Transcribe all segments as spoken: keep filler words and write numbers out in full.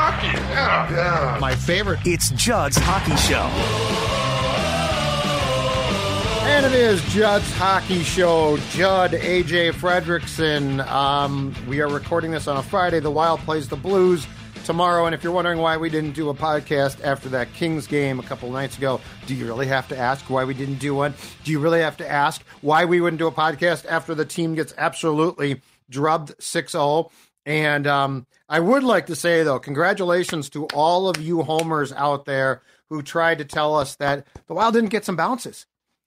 hockey. Yeah, yeah. My favorite. It's Judd's Hockey Show. And it is Judd's Hockey Show. Judd, A J Fredrickson. Um, we are recording this on a Friday. The Wild plays the Blues tomorrow. And if you're wondering why we didn't do a podcast after that Kings game a couple nights ago, do you really have to ask why we didn't do one? Do you really have to ask why we wouldn't do a podcast after the team gets absolutely drubbed six oh? And um, I would like to say, though, congratulations to all of you homers out there who tried to tell us that the Wild didn't get some bounces.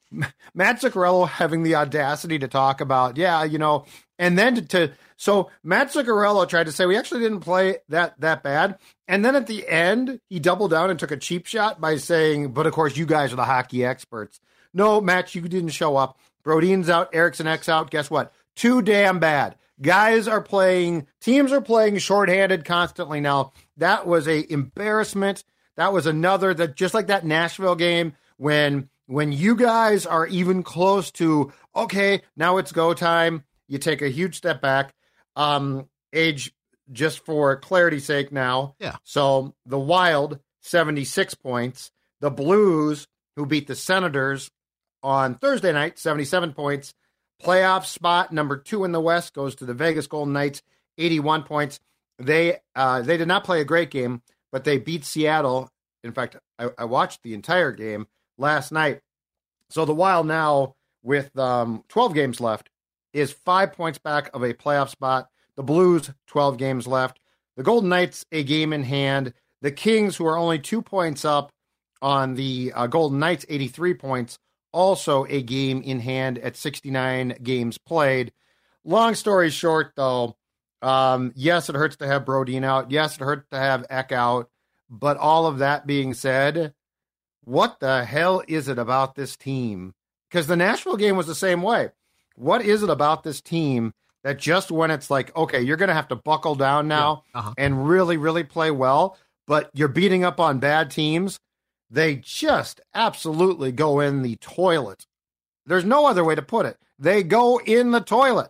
Matt Zuccarello having the audacity to talk about, yeah, you know, and then to, to so Matt Zuccarello tried to say we actually didn't play that that bad. And then at the end, he doubled down and took a cheap shot by saying, but of course, you guys are the hockey experts. No, Matt, you didn't show up. Brodin's out, Eriksson Ek's out. Guess what? Too damn bad. Guys are playing, teams are playing shorthanded constantly now. That was a embarrassment. That was another, that just like that Nashville game when when you guys are even close to, okay, now it's go time, you take a huge step back. Um, age, just for clarity's sake now. Yeah. So the Wild, seventy-six points. The Blues, who beat the Senators on Thursday night, seventy-seven points. Playoff spot number two in the West goes to the Vegas Golden Knights, eighty-one points. They uh, they did not play a great game, but they beat Seattle. In fact, I, I watched the entire game last night. So the Wild now, with um, twelve games left, is five points back of a playoff spot. The Blues, twelve games left. The Golden Knights, a game in hand. The Kings, who are only two points up on the uh, Golden Knights, eighty-three points. Also a game in hand at sixty-nine games played. Long story short, though, um, yes, it hurts to have Brodin out. Yes, it hurts to have Ek out. But all of that being said, what the hell is it about this team? Because the Nashville game was the same way. What is it about this team that just when it's like, okay, you're going to have to buckle down now yeah. uh-huh. and really, really play well, but you're beating up on bad teams, they just absolutely go in the toilet. There's no other way to put it. They go in the toilet.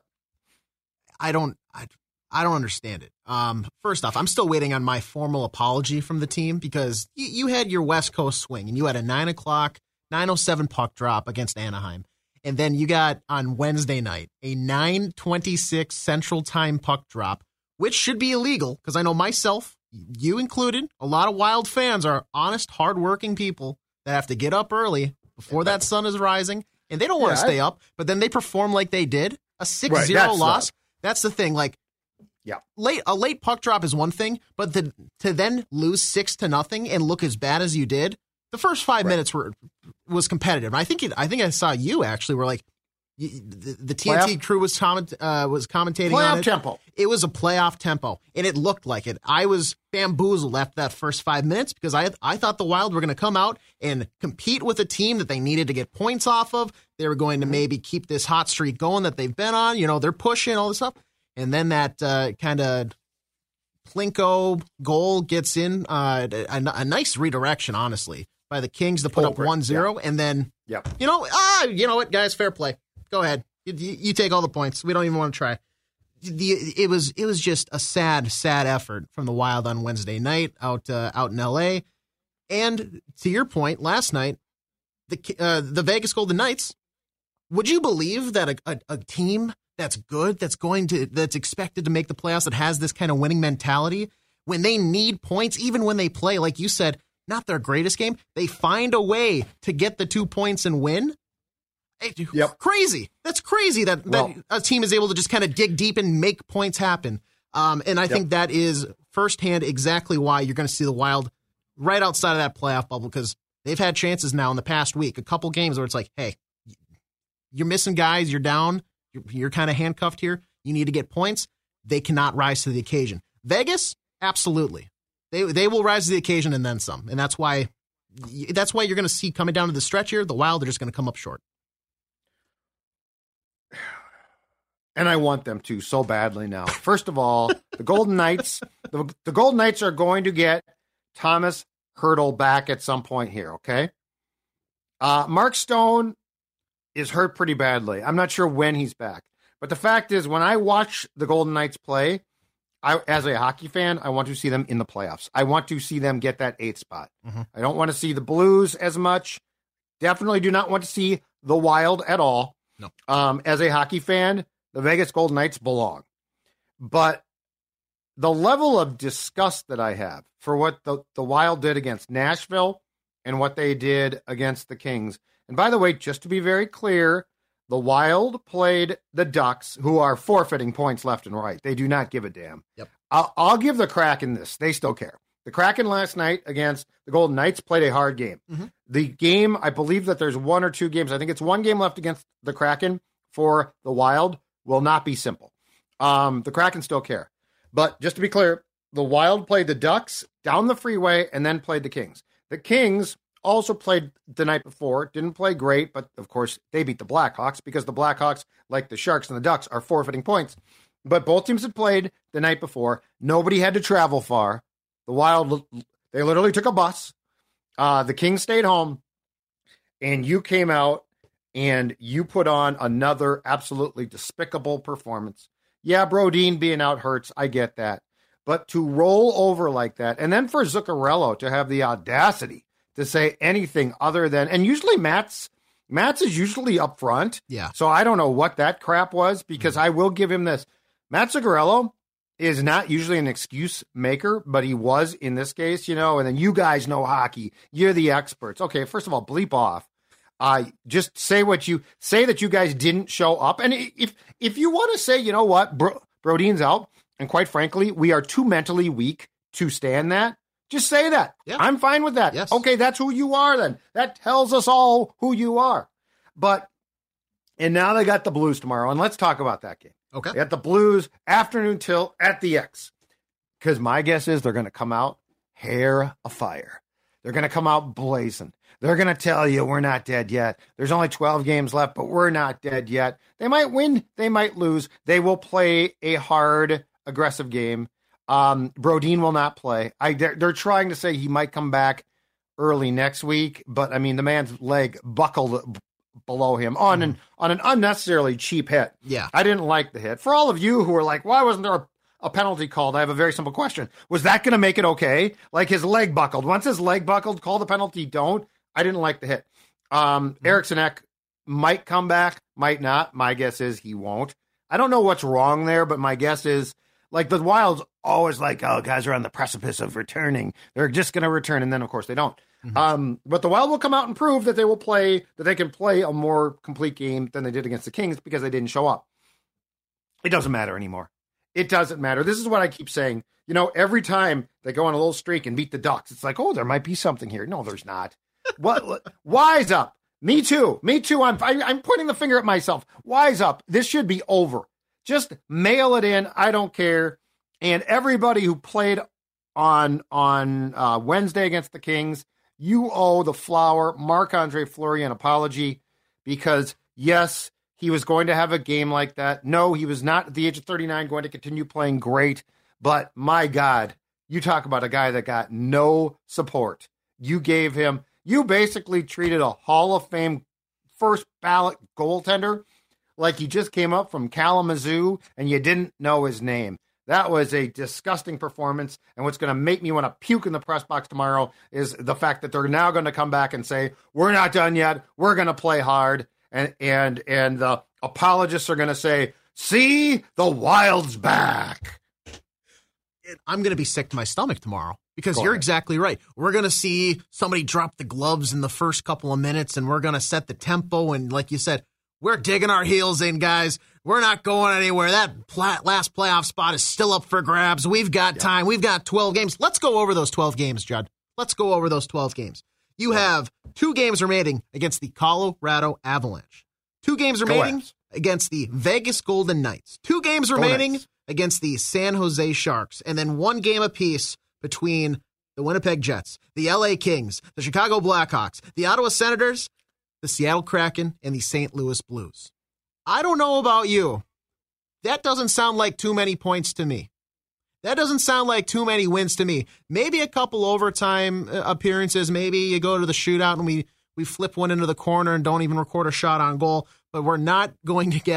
I don't, I, I don't understand it. Um, first off, I'm still waiting on my formal apology from the team because you, you had your West Coast swing and you had a nine o'clock, nine oh seven puck drop against Anaheim. And then you got on Wednesday night a nine twenty-six Central Time puck drop, which should be illegal because I know myself, you included, a lot of Wild fans are honest, hardworking people that have to get up early before that sun is rising, and they don't want to yeah, stay up, but then they perform like they did. A six zero right, loss, not. That's the thing. Like, yeah, late a late puck drop is one thing, but the, to then lose six to nothing and look as bad as you did, the first five right. minutes were was competitive. I think it, I think I saw you actually were like, The, the T N T playoff? crew was comment, uh, was commentating playoff on it. tempo. It was a playoff tempo, and it looked like it. I was bamboozled after that first five minutes because I I thought the Wild were going to come out and compete with a team that they needed to get points off of. They were going to maybe keep this hot streak going that they've been on. You know, they're pushing all this stuff, and then that uh, kind of Plinko goal gets in uh, a, a nice redirection, honestly, by the Kings to put oh, up one zero, yeah. and then yeah. you know, ah, you know what, guys, fair play. Go ahead. You, you take all the points. We don't even want to try. The, it was it was just a sad, sad effort from the Wild on Wednesday night out uh, out in L A. And to your point, last night, the uh, the Vegas Golden Knights. Would you believe that a, a, a team that's good, that's going to that's expected to make the playoffs, that has this kind of winning mentality, when they need points, even when they play, like you said, not their greatest game, they find a way to get the two points and win? Yep. Crazy. That's crazy that, well, that a team is able to just kind of dig deep and make points happen. Um, and I yep. think that is firsthand exactly why you're going to see the Wild right outside of that playoff bubble, because they've had chances now in the past week, a couple games where it's like, hey, you're missing guys, you're down, you're, you're kind of handcuffed here, you need to get points. They cannot rise to the occasion. Vegas, absolutely. They they will rise to the occasion and then some. And that's why that's why you're going to see coming down to the stretch here, the Wild are just going to come up short. And I want them to so badly now. First of all, the Golden Knights, the, the Golden Knights are going to get Thomas Hertl back at some point here, okay? Uh, Mark Stone is hurt pretty badly. I'm not sure when he's back. But the fact is, when I watch the Golden Knights play, I, as a hockey fan, I want to see them in the playoffs. I want to see them get that eighth spot. Mm-hmm. I don't want to see the Blues as much. Definitely do not want to see the Wild at all. No. Um, as a hockey fan, the Vegas Golden Knights belong. But the level of disgust that I have for what the, the Wild did against Nashville and what they did against the Kings. And by the way, just to be very clear, the Wild played the Ducks, who are forfeiting points left and right. They do not give a damn. Yep. I'll, I'll give the Kraken this. They still care. The Kraken last night against the Golden Knights played a hard game. Mm-hmm. The game, I believe that there's one or two games. I think it's one game left against the Kraken for the Wild. Will not be simple. Um, the Kraken still care. But just to be clear, the Wild played the Ducks down the freeway and then played the Kings. The Kings also played the night before, didn't play great, but of course they beat the Blackhawks because the Blackhawks, like the Sharks and the Ducks, are forfeiting points. But both teams had played the night before. Nobody had to travel far. The Wild, they literally took a bus. Uh, the Kings stayed home, and you came out and you put on another absolutely despicable performance. Yeah, Brodin being out hurts. I get that. But to roll over like that, and then for Zuccarello to have the audacity to say anything other than, and usually Matt's, Matt's is usually up front. Yeah. So I don't know what that crap was, because mm-hmm. I will give him this. Matt Zuccarello is not usually an excuse maker, but he was in this case, you know, and then you guys know hockey. You're the experts. Okay, first of all, bleep off. Uh, just say what you, say that you guys didn't show up. And if if you want to say, you know what, Bro, Brodin's out, and quite frankly, we are too mentally weak to stand that, just say that. Yeah. I'm fine with that. Yes. Okay, that's who you are then. That tells us all who you are. But, and now they got the Blues tomorrow, and let's talk about that game. Okay. They got the Blues afternoon tilt at the X. Because my guess is they're going to come out hair afire. They're going to come out blazing. They're going to tell you we're not dead yet. There's only twelve games left, but we're not dead yet. They might win. They might lose. They will play a hard, aggressive game. Um, Brodin will not play. I, they're, they're trying to say he might come back early next week, but, I mean, the man's leg buckled below him on an on an unnecessarily cheap hit. Yeah. I didn't like the hit. For all of you who are like, why wasn't there a, a penalty called? I have a very simple question. Was that going to make it okay? Like, his leg buckled. Once his leg buckled, call the penalty. Don't. I didn't like the hit. Um, mm-hmm. Eriksson Ek might come back, might not. My guess is he won't. I don't know what's wrong there, but my guess is, like, the Wild's always like, oh, guys are on the precipice of returning. They're just going to return, and then, of course, they don't. Mm-hmm. Um, but the Wild will come out and prove that they will play, that they can play a more complete game than they did against the Kings because they didn't show up. It doesn't matter anymore. It doesn't matter. This is what I keep saying. You know, every time they go on a little streak and beat the Ducks, it's like, oh, there might be something here. No, there's not. What? Wise up. Me too. Me too. I'm, I, I'm pointing the finger at myself. Wise up. This should be over. Just mail it in. I don't care. And everybody who played on, on uh, Wednesday against the Kings, you owe the Flower, Marc-Andre Fleury, an apology, because, yes, he was going to have a game like that. No, he was not, at the age of thirty-nine, going to continue playing great. But, my God, you talk about a guy that got no support. You gave him, you basically treated a Hall of Fame first ballot goaltender like he just came up from Kalamazoo and you didn't know his name. That was a disgusting performance, and what's going to make me want to puke in the press box tomorrow is the fact that they're now going to come back and say, we're not done yet, we're going to play hard, and and and the apologists are going to say, see, the Wild's back. I'm going to be sick to my stomach tomorrow because you're exactly right. We're going to see somebody drop the gloves in the first couple of minutes, and we're going to set the tempo, and like you said, we're digging our heels in, guys. We're not going anywhere. That pla- last playoff spot is still up for grabs. We've got yeah. time. We've got twelve games. Let's go over those twelve games, Judd. Let's go over those twelve games. You have two games remaining against the Colorado Avalanche. Two games remaining Go against the Vegas Golden Knights. Two games Go remaining Knights. against the San Jose Sharks. And then one game apiece between the Winnipeg Jets, the L A Kings, the Chicago Blackhawks, the Ottawa Senators, the Seattle Kraken, and the Saint Louis Blues. I don't know about you. That doesn't sound like too many points to me. That doesn't sound like too many wins to me. Maybe a couple overtime appearances. Maybe you go to the shootout and we, we flip one into the corner and don't even record a shot on goal. But we're not going to get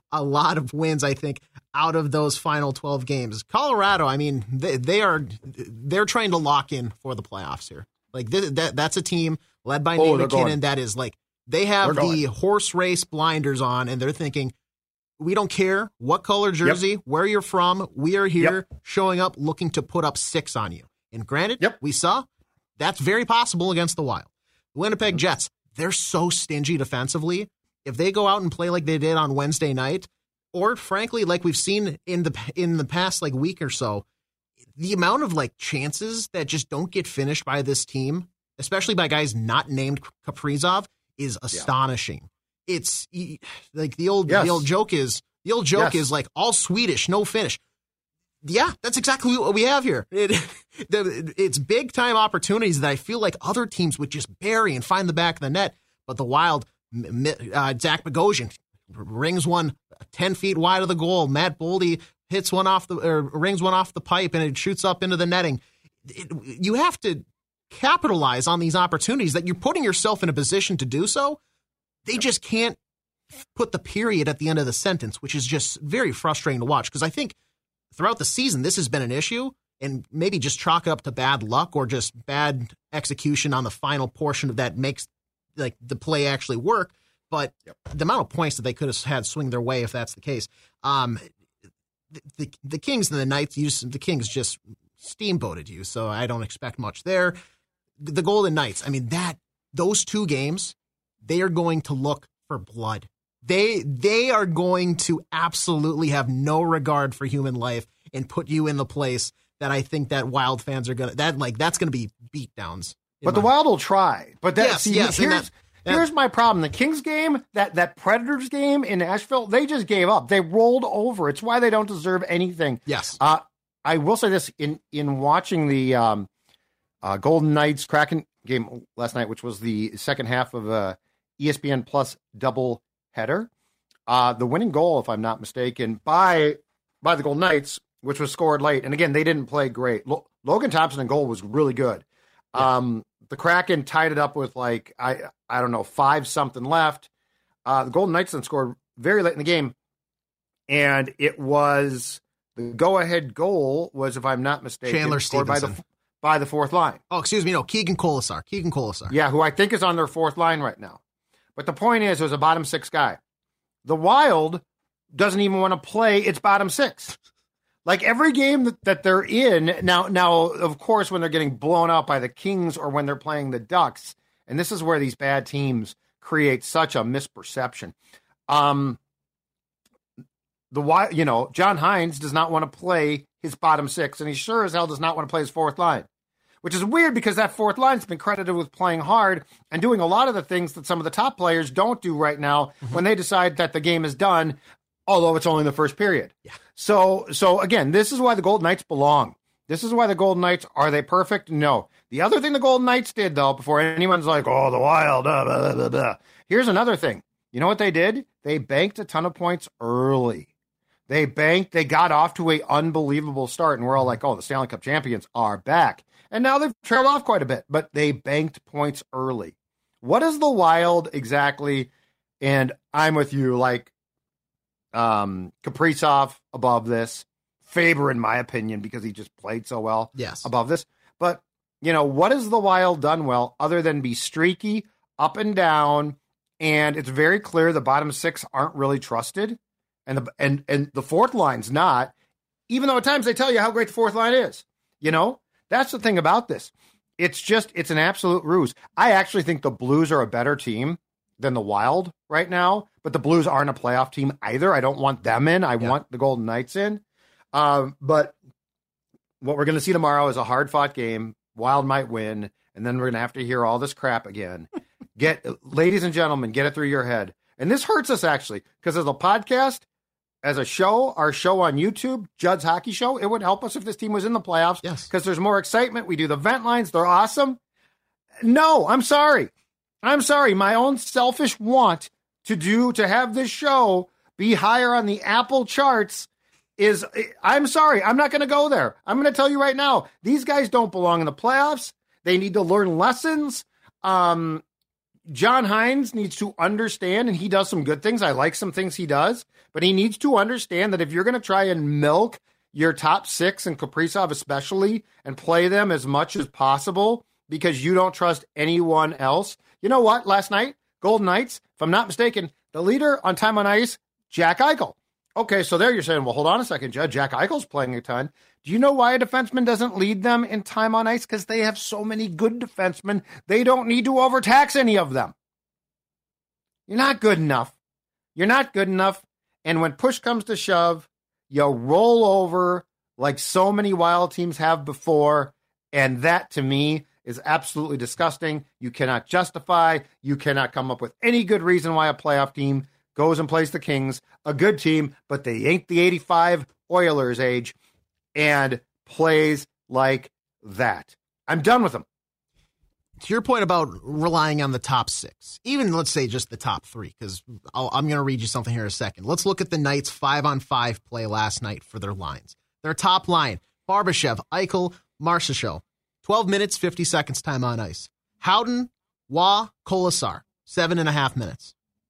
a lot of wins, I think, out of those final twelve games. Colorado, I mean, they, they are they're trying to lock in for the playoffs here. Like th- that, that's a team led by Oh, Nate they're McKinnon going. that is like they have They're the going. horse race blinders on, and they're thinking, we don't care what color jersey, Yep. where you're from. We are here showing up looking to put up six on you. And granted, Yep. we saw that's very possible against the Wild. The Winnipeg Mm-hmm. Jets, they're so stingy defensively. If they go out and play like they did on Wednesday night, or frankly, like we've seen in the in the past like week or so, the amount of like chances that just don't get finished by this team, especially by guys not named Kaprizov, is astonishing. It's like the old Yes. the old joke is the old joke Yes. is like all Swedish, no finish. Yeah, that's exactly what we have here. It, the, it's big time opportunities that I feel like other teams would just bury and find the back of the net. But the Wild, uh, Zach Bogosian rings one ten feet wide of the goal. Matt Boldy hits one off the or rings one off the pipe and it shoots up into the netting. It, you have to capitalize on these opportunities that you're putting yourself in a position to do so. They just can't put the period at the end of the sentence, which is just very frustrating to watch because I think throughout the season, this has been an issue, and maybe just chalk it up to bad luck or just bad execution on the final portion of that makes like the play actually work. But Yep. the amount of points that they could have had swing their way if that's the case. Um, the, the the Kings and the Knights, you just, the Kings just steamboated you, so I don't expect much there. The Golden Knights, I mean that those two games, they are going to look for blood. They they are going to absolutely have no regard for human life and put you in the place that I think that Wild fans are gonna that like that's gonna be beatdowns. But the Wild will try. But that, Yes, see, yes, and here's, that- that- here's my problem. The Kings game, that, that Predators game in Nashville, they just gave up. They rolled over. It's why they don't deserve anything. Yes. Uh, I will say this, in, in watching the um, uh, Golden Knights Kraken game last night, which was the second half of a E S P N Plus double header, uh, the winning goal, if I'm not mistaken, by by the Golden Knights, which was scored late. And again, they didn't play great. Lo- Logan Thompson in goal was really good. Yeah. Um, the Kraken tied it up with like, I I don't know, five something left. Uh, the Golden Knights then scored very late in the game. And it was the go-ahead goal was, if I'm not mistaken, Chandler scored by the, Stevenson. by the fourth line. Oh, excuse me, no, Keegan Colasar. Keegan Colasar. Yeah, who I think is on their fourth line right now. But the point is, it was a bottom six guy. The Wild doesn't even want to play its bottom six. Like every game that, that they're in now, now, of course, when they're getting blown out by the Kings or when they're playing the Ducks, and this is where these bad teams create such a misperception. Um, the Wild, you know, John Hines does not want to play his bottom six, and he sure as hell does not want to play his fourth line, which is weird because that fourth line's been credited with playing hard and doing a lot of the things that some of the top players don't do right now when they decide that the game is done, although it's only the first period. Yeah. So, so again, this is why the Golden Knights belong. This is why the Golden Knights, are they perfect? No. The other thing the Golden Knights did, though, before anyone's like, oh, the Wild, uh, blah, blah, blah, blah. Here's another thing. You know what they did? They banked a ton of points early. They banked, they got off to a unbelievable start, and we're all like, oh, the Stanley Cup champions are back. And now they've trailed off quite a bit, but they banked points early. What is the Wild exactly? And I'm with you, like, um, Kaprizov above this. Faber, in my opinion, because he just played so well Yes. above this. But, you know, what has the Wild done well other than be streaky, up and down? And it's very clear the bottom six aren't really trusted. And the and and the fourth line's not, even though at times they tell you how great the fourth line is. You know, that's the thing about this. It's just, it's an absolute ruse. I actually think the Blues are a better team than the Wild right now, but the Blues aren't a playoff team either. I don't want them in. I Yeah. want the Golden Knights in. Um, but what we're going to see tomorrow is a hard-fought game. Wild might win, and then we're going to have to hear all this crap again. Get, ladies and gentlemen, get it through your head. And this hurts us, actually, because as a podcast, as a show, our show on YouTube, Judd's Hockey Show, it would help us if this team was in the playoffs. Yes. Because there's more excitement. We do the vent lines. They're awesome. No, I'm sorry. I'm sorry. My own selfish want to do, to have this show be higher on the Apple charts is, I'm sorry. I'm not going to go there. I'm going to tell you right now, these guys don't belong in the playoffs. They need to learn lessons. Um, John Hines needs to understand, and he does some good things. I like some things he does, but he needs to understand that if you're going to try and milk your top six and Kaprizov especially and play them as much as possible because you don't trust anyone else. You know what? Last night, Golden Knights, if I'm not mistaken, the leader on time on ice, Jack Eichel. Okay, so there you're saying, well, hold on a second, Judd. Jack Eichel's playing a ton. Do you know why a defenseman doesn't lead them in time on ice? Because they have so many good defensemen, they don't need to overtax any of them. You're not good enough. You're not good enough. And when push comes to shove, you roll over like so many Wild teams have before. And that, to me, is absolutely disgusting. You cannot justify. You cannot come up with any good reason why a playoff team goes and plays the Kings, a good team, but they ain't the eighty-five Oilers age, and plays like that. I'm done with them. To your point about relying on the top six, even let's say just the top three, because I'm going to read you something here in a second. Let's look at the Knights' five-on-five play last night for their lines. Their top line, Barbashev, Eichel, Marchessault, twelve minutes, fifty seconds time on ice. Howden, Waugh, Kolasar, seven and a half minutes.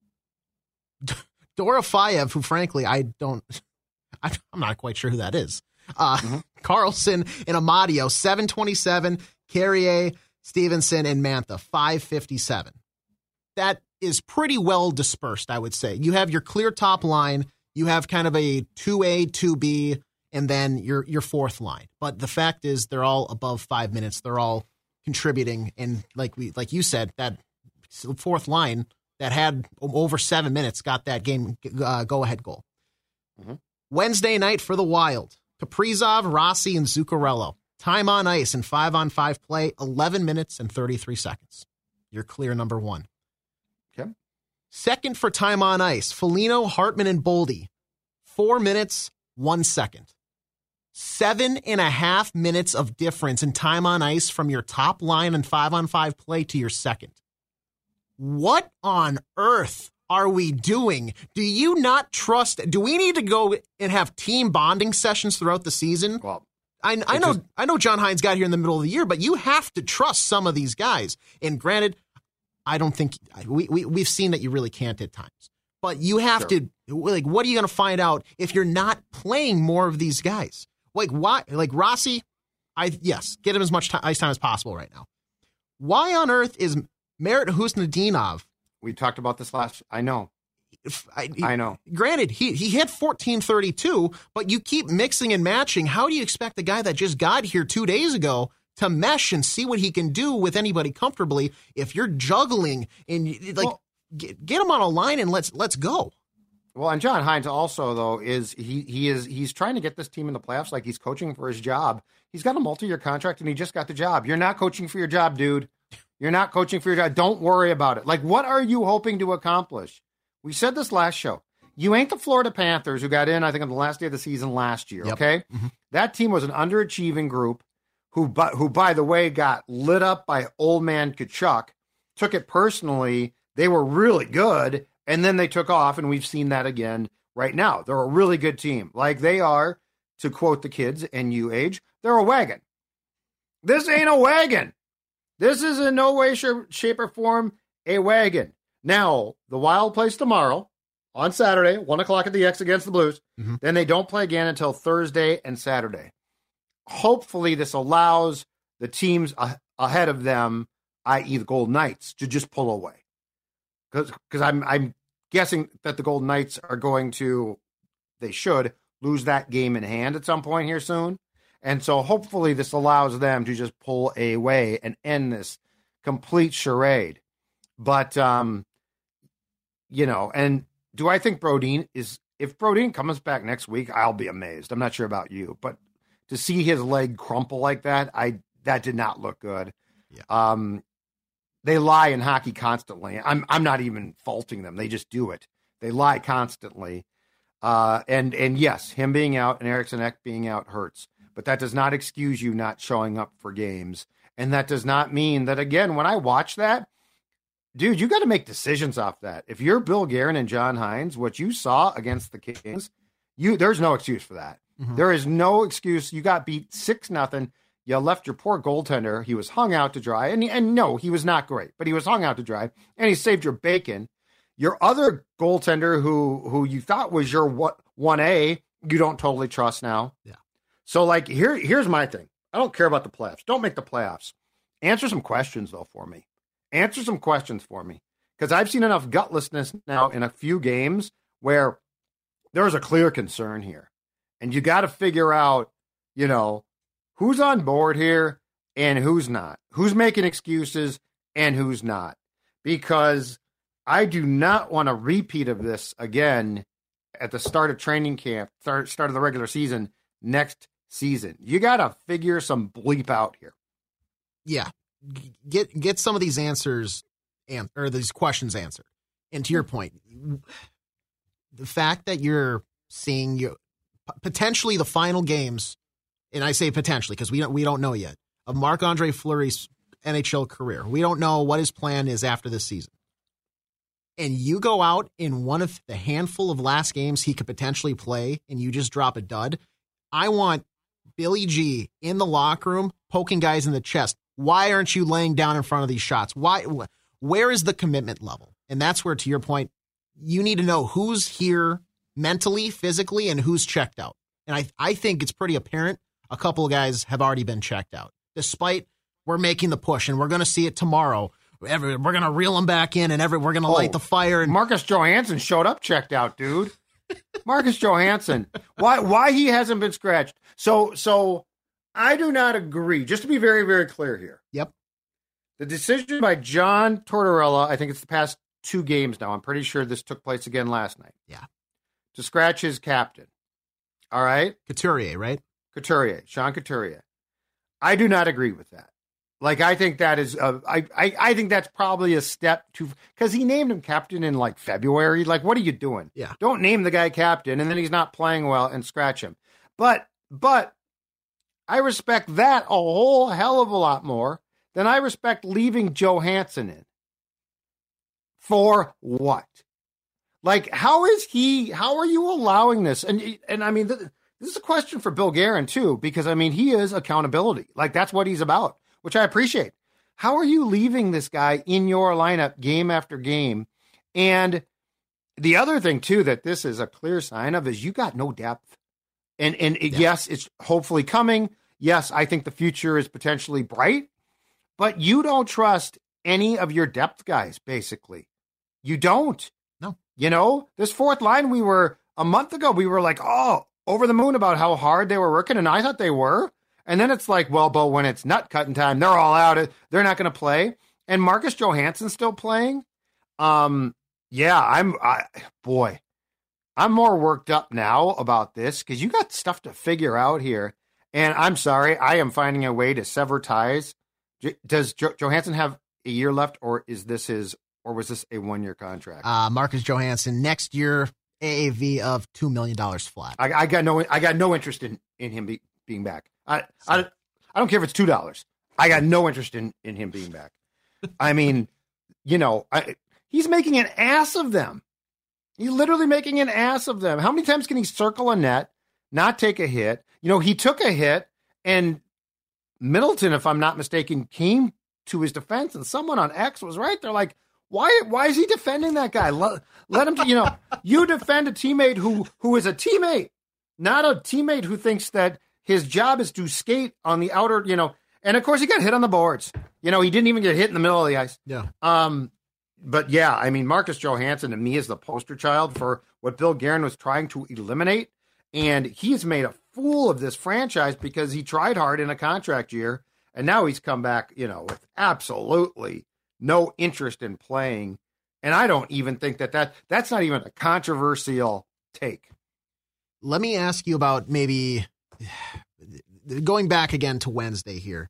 Dorofeyev, who frankly I don't, I, I'm not quite sure who that is. Uh, mm-hmm. Carlson and Amadio, seven twenty-seven. Carrier, Stevenson, and Mantha, five fifty-seven. That is pretty well dispersed, I would say. You have your clear top line, you have kind of a two A, two B, and then your your fourth line. But the fact is, they're all above five minutes. They're all contributing, and like we like you said, that fourth line that had over seven minutes got that game uh, go-ahead goal. Mm-hmm. Wednesday night for the Wild, Kaprizov, Rossi, and Zuccarello. Time on ice in five-on-five play, eleven minutes and thirty-three seconds. You're clear number one. Okay. Second for time on ice, Foligno, Hartman, and Boldy. Four minutes, one second. Seven and a half minutes of difference in time on ice from your top line and five-on-five play to your second. What on earth are we doing? Do you not trust? Do we need to go and have team bonding sessions throughout the season? Well, I, I know just, I know John Hines got here in the middle of the year, but you have to trust some of these guys. And granted, I don't think we, we we've seen that you really can't at times. But you have sure. to like, what are you going to find out if you're not playing more of these guys? Like why? Like Rossi, I yes, get him as much t- ice time as possible right now. Why on earth is Merit Husnudinov? We talked about this last. I know. I, I know. Granted, he he hit fourteen thirty-two, but you keep mixing and matching. How do you expect the guy that just got here two days ago to mesh and see what he can do with anybody comfortably if you're juggling and like well, get, get him on a line and let's let's go. Well, and John Hines also though is he he is he's trying to get this team in the playoffs like he's coaching for his job. He's got a multi-year contract and he just got the job. You're not coaching for your job, dude. You're not coaching for your job. Don't worry about it. Like, what are you hoping to accomplish? We said this last show. You ain't the Florida Panthers who got in, I think, on the last day of the season last year, yep. okay? Mm-hmm. That team was an underachieving group who, who, by the way, got lit up by old man Tkachuk, took it personally. They were really good, and then they took off, and we've seen that again right now. They're a really good team. Like they are, to quote the kids and you age, they're a wagon. This ain't a wagon. This is in no way, shape, or form a wagon. Now, the Wild plays tomorrow on Saturday, one o'clock at the X against the Blues. Mm-hmm. Then they don't play again until Thursday and Saturday. Hopefully, this allows the teams a- ahead of them, that is the Golden Knights, to just pull away. Because I'm, I'm guessing that the Golden Knights are going to, they should, lose that game in hand at some point here soon. And so hopefully this allows them to just pull away and end this complete charade. But, um, you know, and do I think Brodin is, if Brodin comes back next week, I'll be amazed. I'm not sure about you, but to see his leg crumple like that, I, that did not look good. Yeah. Um, they lie in hockey constantly. I'm, I'm not even faulting them. They just do it. They lie constantly. Uh, and, and yes, him being out and Eriksson Ek being out hurts. But that does not excuse you not showing up for games. And that does not mean that, again, when I watch that, dude, you got to make decisions off that. If you're Bill Guerin and John Hines, what you saw against the Kings, you there's no excuse for that. Mm-hmm. There is no excuse. You got beat six nothing. You left your poor goaltender. He was hung out to dry. And, and no, he was not great, but he was hung out to dry. And he saved your bacon. Your other goaltender who who you thought was your what one A, you don't totally trust now. Yeah. So, like, here here's my thing. I don't care about the playoffs. Don't make the playoffs. Answer some questions, though, for me. Answer some questions for me. Because I've seen enough gutlessness now in a few games where there's a clear concern here. And you got to figure out, you know, who's on board here and who's not. Who's making excuses and who's not. Because I do not want a repeat of this again at the start of training camp, start, start of the regular season next season. You got to figure some bleep out here. Yeah. Get get some of these answers and or these questions answered. And to your point, the fact that you're seeing you potentially the final games, and I say potentially because we don't we don't know yet, of Marc-Andre Fleury's N H L career. We don't know what his plan is after this season. And you go out in one of the handful of last games he could potentially play, and you just drop a dud. I want Billy G in the locker room poking guys in the chest. Why aren't you laying down in front of these shots? Why? Where is the commitment level? And that's where, to your point, you need to know who's here mentally, physically, and who's checked out. And I, I think it's pretty apparent a couple of guys have already been checked out, despite we're making the push, and we're going to see it tomorrow. Every, we're going to reel them back in, and every, we're going to oh, light the fire. And Marcus Johansson showed up checked out, dude. Marcus Johansson. Why why he hasn't been scratched? So so I do not agree. Just to be very, very clear here. Yep. The decision by John Tortorella, I think it's the past two games now. I'm pretty sure this took place again last night. Yeah. To scratch his captain. All right? Couturier, right? Couturier. Sean Couturier. I do not agree with that. Like, I think that is, uh, I, I, I think that's probably a step too, because he named him captain in like February. Like, what are you doing? Yeah. Don't name the guy captain and then he's not playing well and scratch him. But, but I respect that a whole hell of a lot more than I respect leaving Johansson in. For what? Like, how is he, how are you allowing this? And, and I mean, this is a question for Bill Guerin too, because I mean, he is accountability. Like, that's what he's about, which I appreciate. How are you leaving this guy in your lineup game after game? And the other thing, too, that this is a clear sign of is you got no depth. And, and yeah. yes, it's hopefully coming. Yes, I think the future is potentially bright. But you don't trust any of your depth guys, basically. You don't. No. You know, this fourth line, we were, a month ago, we were like, oh, over the moon about how hard they were working, and I thought they were. And then it's like, well, but when it's nut cutting time, they're all out. They're not going to play. And Marcus Johansson's still playing. Um, yeah, I'm, I, boy, I'm more worked up now about this because you got stuff to figure out here. And I'm sorry, I am finding a way to sever ties. Does jo- Johansson have a year left, or is this his, or was this a one-year contract? Uh, Marcus Johansson next year, A A V of two million dollars flat. I, I got no, I got no interest in in him be, being back. I, I, I don't care if it's two dollars. I got no interest in, in him being back. I mean, you know, I, he's making an ass of them. He's literally making an ass of them. How many times can he circle a net, not take a hit? You know, he took a hit, and Middleton, if I'm not mistaken, came to his defense, and someone on X was right. They're like, why, why is he defending that guy? Let, let him, you know, you defend a teammate who, who is a teammate, not a teammate who thinks that his job is to skate on the outer, you know, and of course he got hit on the boards. You know, he didn't even get hit in the middle of the ice. Yeah. Um, but yeah, I mean, Marcus Johansson to me is the poster child for what Bill Guerin was trying to eliminate. And he's made a fool of this franchise because he tried hard in a contract year. And now he's come back, you know, with absolutely no interest in playing. And I don't even think that, that that's not even a controversial take. Let me ask you about maybe going back again to Wednesday here.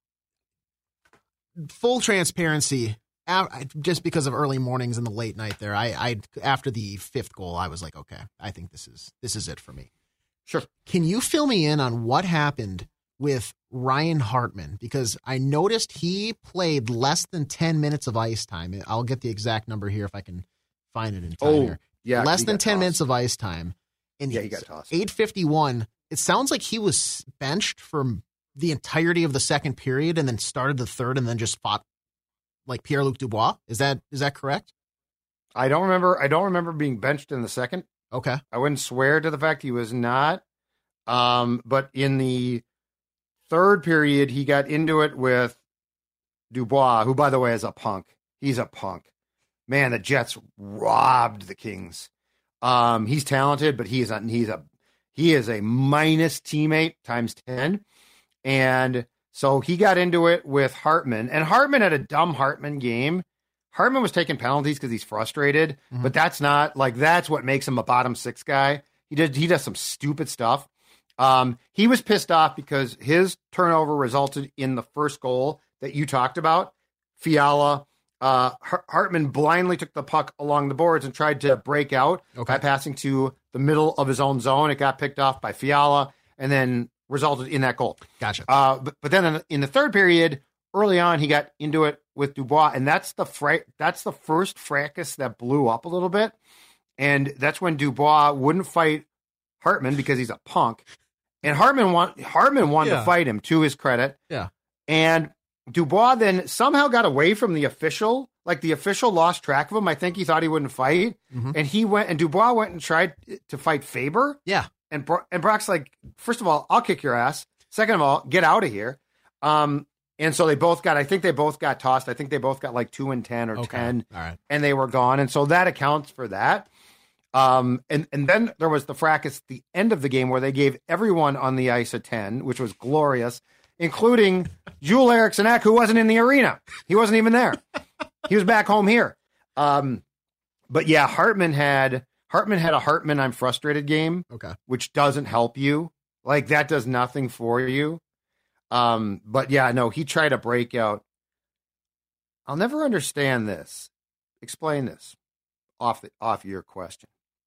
Full transparency, just because of early mornings and the late night there, I, I after the fifth goal, I was like, okay, I think this is this is it for me. Sure. Can you fill me in on what happened with Ryan Hartman? Because I noticed he played less than ten minutes of ice time. I'll get the exact number here if I can find it in time oh, here. Yeah, less than ten tossed. minutes of ice time. And yeah, he got tossed. eight fifty-one. It sounds like he was benched for the entirety of the second period and then started the third and then just fought like Pierre-Luc Dubois. Is that is that correct? I don't remember. I don't remember being benched in the second. Okay. I wouldn't swear to the fact he was not. Um, but in the third period, he got into it with Dubois, who, by the way, is a punk. He's a punk. Man, the Jets robbed the Kings. Um, he's talented, but he is a, he's a he is a minus teammate times ten. And so he got into it with Hartman. And Hartman had a dumb Hartman game. Hartman was taking penalties because he's frustrated, mm-hmm. but that's not like that's what makes him a bottom six guy. He did he does some stupid stuff. Um, he was pissed off because his turnover resulted in the first goal that you talked about. Fiala, uh, Hartman blindly took the puck along the boards and tried to break out okay. by passing to the middle of his own zone. It got picked off by Fiala and then resulted in that goal. Gotcha. Uh, but, but then in the, in the third period, early on, he got into it with Dubois, and that's the fra- that's the first fracas that blew up a little bit. And that's when Dubois wouldn't fight Hartman because he's a punk. And Hartman want Hartman wanted yeah. to fight him, to his credit. Yeah. And Dubois then somehow got away from the official. Like the official lost track of him. I think he thought he wouldn't fight. Mm-hmm. And he went and Dubois went and tried to fight Faber. Yeah. And Bro- and Brock's like, first of all, I'll kick your ass. Second of all, get out of here. Um, and so they both got, I think they both got tossed. I think they both got like two and ten or okay. ten. All right. And they were gone. And so that accounts for that. Um, and, and then there was the fracas at the end of the game where they gave everyone on the ice a ten, which was glorious, including Joel Eriksson Ek, who wasn't in the arena. He wasn't even there. He was back home here. Um, but yeah, Hartman had Hartman had a Hartman I'm frustrated game, okay, which doesn't help you. Like that does nothing for you. Um, but yeah, no, he tried to break out. I'll never understand this. Explain this off the off your question.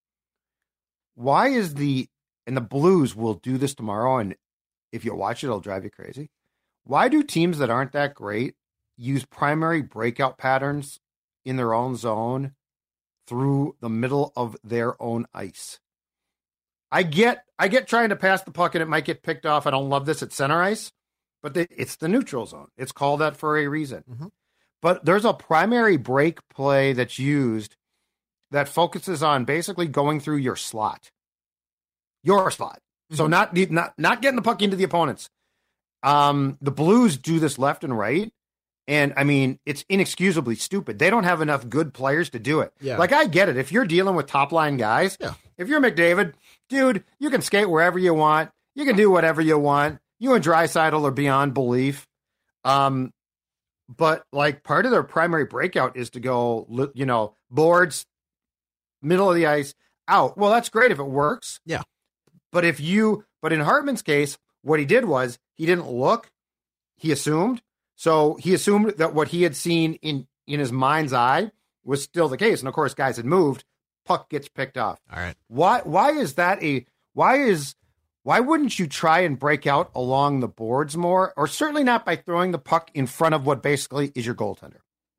Why is the and the Blues will do this tomorrow, and if you watch it, it'll drive you crazy. Why do teams that aren't that great use primary breakout patterns in their own zone through the middle of their own ice? I get I get trying to pass the puck and it might get picked off. I don't love this at center ice, but the, it's the neutral zone. It's called that for a reason. Mm-hmm. But there's a primary break play that's used that focuses on basically going through your slot. Your slot. Mm-hmm. So not, not, not getting the puck into the opponents. Um, the Blues do this left and right. And, I mean, it's inexcusably stupid. They don't have enough good players to do it. Yeah. Like, I get it. If you're dealing with top-line guys, yeah. if you're McDavid, dude, you can skate wherever you want. You can do whatever you want. You and Draisaitl are beyond belief. Um, but, like, part of their primary breakout is to go, you know, boards, middle of the ice, out. Well, that's great if it works. Yeah. But if you, but in Hartman's case, what he did was he didn't look, he assumed. So he assumed that what he had seen in, in his mind's eye was still the case. And of course, guys had moved, puck gets picked off. All right. Why, why is that a, why is, why wouldn't you try and break out along the boards more? Or certainly not by throwing the puck in front of what basically is your goaltender.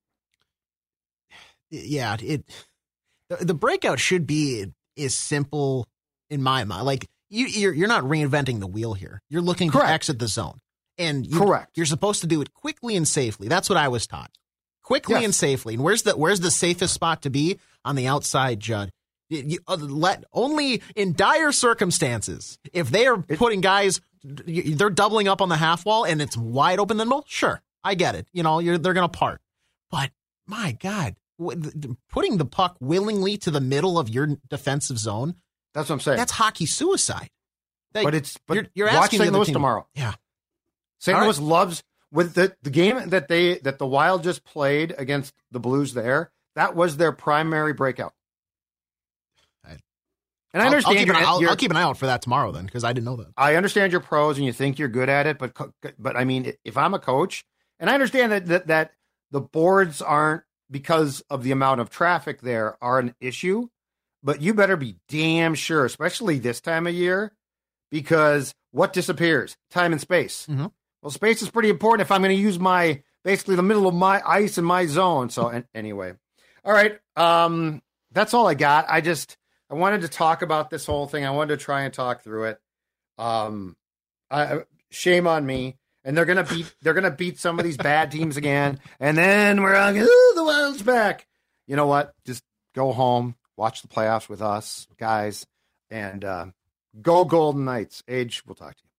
Yeah. It, the, the breakout should be as simple in my mind. Like you, you're, you're not reinventing the wheel here. You're looking Correct. to exit the zone. And you, Correct. You're supposed to do it quickly and safely. That's what I was taught. Quickly yes. and safely. And where's the where's the safest spot to be? On the outside, Judd. You, you, uh, let only in dire circumstances. If they are putting guys, they're doubling up on the half wall and it's wide open in the middle. Sure, I get it. You know, you're, they're going to part. But my God, putting the puck willingly to the middle of your defensive zone. That's what I'm saying. That's hockey suicide. Like, but it's but you're, you're watch asking Saint Louis team, tomorrow. Yeah. Saint Louis right. loves with the, the game that they that the Wild just played against the Blues there. That was their primary breakout. I, and I I'll, understand. I'll keep, an, your, I'll, your, I'll keep an eye out for that tomorrow then, because I didn't know that. I understand your pros and you think you're good at it, but but I mean, if I'm a coach, and I understand that that, that the boards aren't because of the amount of traffic there are an issue, but you better be damn sure, especially this time of year, because what disappears? Time and space. Mm-hmm. Well, space is pretty important if I'm going to use my, basically the middle of my ice in my zone. So and, anyway, all right. Um, that's all I got. I just, I wanted to talk about this whole thing. I wanted to try and talk through it. Um, I, shame on me. And they're gonna beat they're gonna beat some of these bad teams again. And then we're like, ooh, the Wild's back. You know what? Just go home, watch the playoffs with us, guys, and uh, go Golden Knights. Age, we'll talk to you.